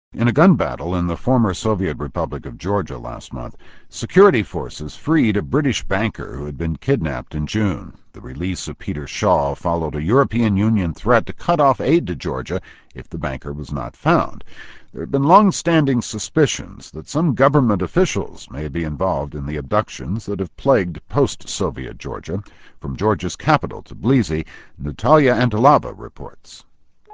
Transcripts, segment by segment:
In a gun battle in the former Soviet Republic of Georgia last month, security forces freed a British banker who had been kidnapped in June. The release of Peter Shaw followed a European Union threat to cut off aid to Georgia if the banker was not found. There have been long-standing suspicions that some government officials may be involved in the abductions that have plagued post-Soviet Georgia. From Georgia's capital, Tbilisi, Natalia Antonova reports.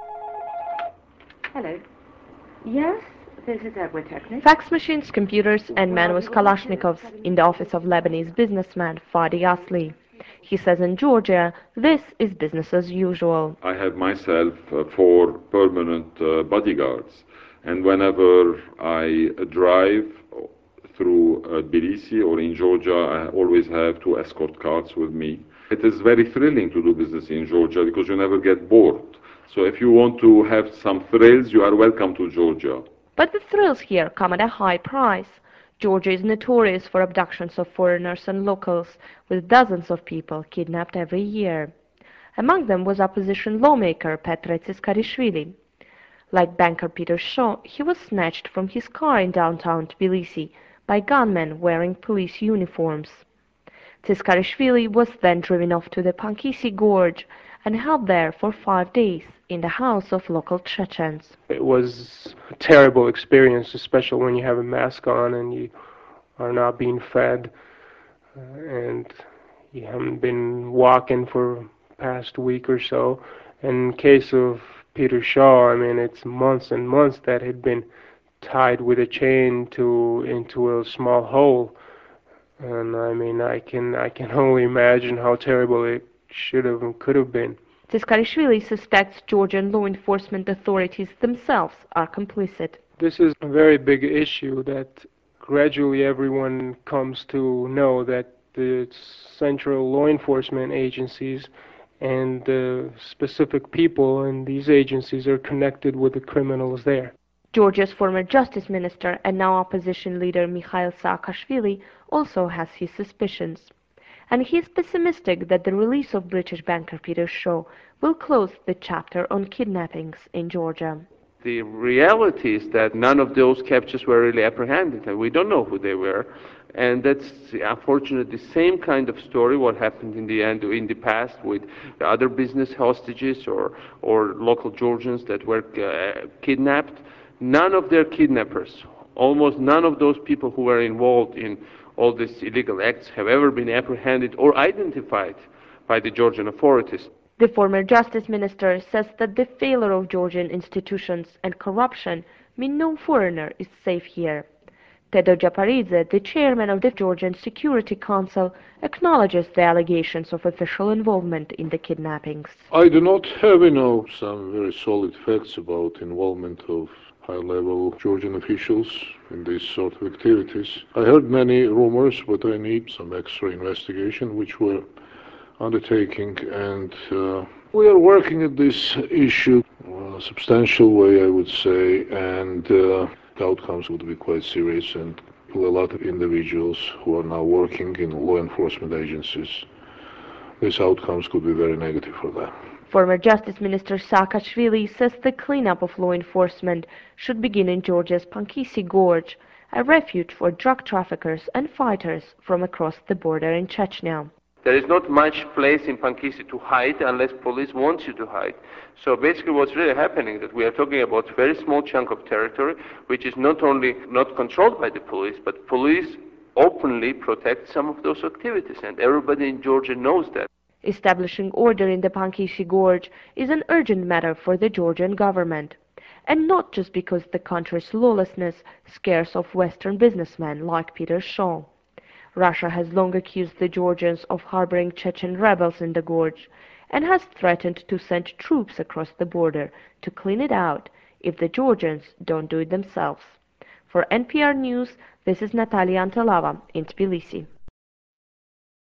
Hello. Yes, this is Agritechnic. Fax machines, computers, and men with Kalashnikovs in the office of Lebanese businessman Fadi Asli. He says in Georgia, this is business as usual. I have myself 4 permanent bodyguards, and whenever I drive through Tbilisi or in Georgia, I always have 2 escort cars with me. It is very thrilling to do business in Georgia because you never get bored. So if you want to have some thrills, you are welcome to Georgia. But the thrills here come at a high price. Georgia is notorious for abductions of foreigners and locals, with dozens of people kidnapped every year. Among them was opposition lawmaker Petr Tsiskharishvili. Like banker Peter Shaw, he was snatched from his car in downtown Tbilisi by gunmen wearing police uniforms. Tsiskharishvili was then driven off to the Pankisi Gorge and held there for 5 days in the house of local Chechens. It was a terrible experience, especially when you have a mask on and you are not being fed and you haven't been walking for the past week or so. In case of Peter Shaw, I mean, it's months and months that he'd been tied with a chain into a small hole. And I mean, I can only imagine how terrible it should have and could have been. Tsiskharishvili suspects Georgian law enforcement authorities themselves are complicit. This is a very big issue that gradually everyone comes to know, that the central law enforcement agencies and the specific people in these agencies are connected with the criminals there. Georgia's former justice minister and now opposition leader Mikhail Saakashvili also has his suspicions. And he is pessimistic that the release of British banker Peter Shaw will close the chapter on kidnappings in Georgia. The reality is that none of those captures were really apprehended, and we don't know who they were. And that's unfortunately the same kind of story what happened in the past with other business hostages or local Georgians that were kidnapped. None of their kidnappers, almost none of those people who were involved in all these illegal acts have ever been apprehended or identified by the Georgian authorities. The former justice minister says that the failure of Georgian institutions and corruption mean no foreigner is safe here. Tedo Japaridze, the chairman of the Georgian Security Council, acknowledges the allegations of official involvement in the kidnappings. I do not have, some very solid facts about involvement of high-level Georgian officials in these sort of activities. I heard many rumors, but I need some extra investigation, which we're undertaking, and we are working at this issue in a substantial way, I would say, and the outcomes would be quite serious, and a lot of individuals who are now working in law enforcement agencies, these outcomes could be very negative for them. Former Justice Minister Saakashvili says the cleanup of law enforcement should begin in Georgia's Pankisi Gorge, a refuge for drug traffickers and fighters from across the border in Chechnya. There is not much place in Pankisi to hide unless police wants you to hide. So basically what's really happening is that we are talking about a very small chunk of territory which is not only not controlled by the police, but police openly protect some of those activities, and everybody in Georgia knows that. Establishing order in the Pankisi Gorge is an urgent matter for the Georgian government, and not just because the country's lawlessness scares off Western businessmen like Peter Shaw. Russia has long accused the Georgians of harboring Chechen rebels in the gorge and has threatened to send troops across the border to clean it out if the Georgians don't do it themselves. For NPR News, this is Natalia Antonova in Tbilisi.